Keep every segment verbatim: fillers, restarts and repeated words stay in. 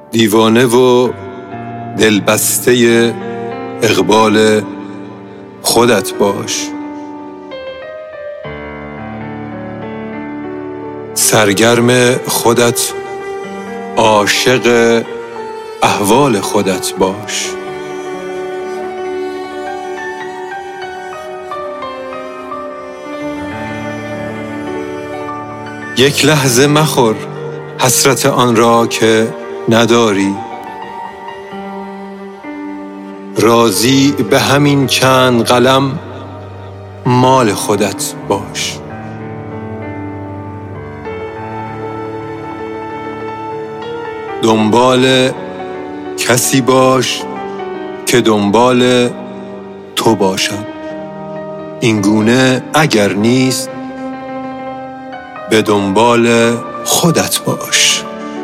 دیوانه و دلبسته اقبال خودت باش. سرگرم خودت، عاشق احوال خودت باش. یک لحظه مخور حسرت آن را که نداری. راضی به همین چند قلم مال خودت باش. دنبال کسی باش که دنبال تو باشد. اینگونه اگر نیست به دنبال خودت باش.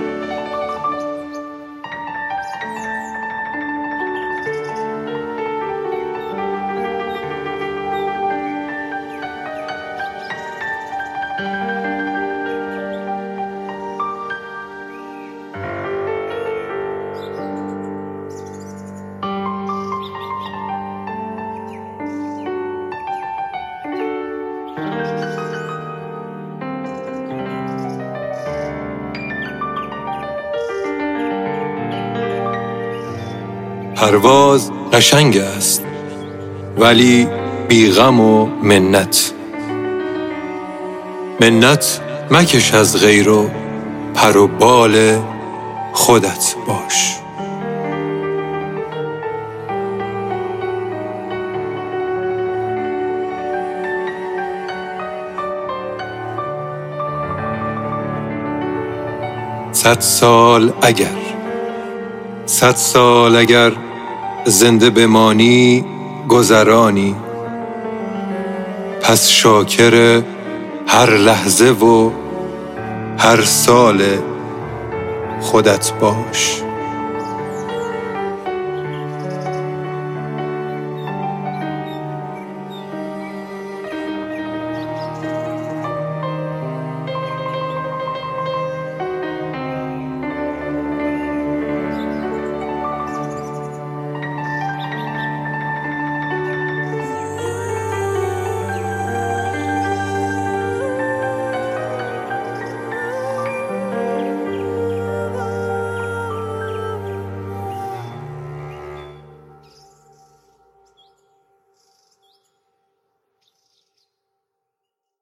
پرواز قشنگ است ولی بی غم و منت. منت مکش از غیر و پر و بال خودت باش. صد سال اگر صد سال اگر زنده بمانی گذرانی، پس شاکر هر لحظه و هر سال خودت باش.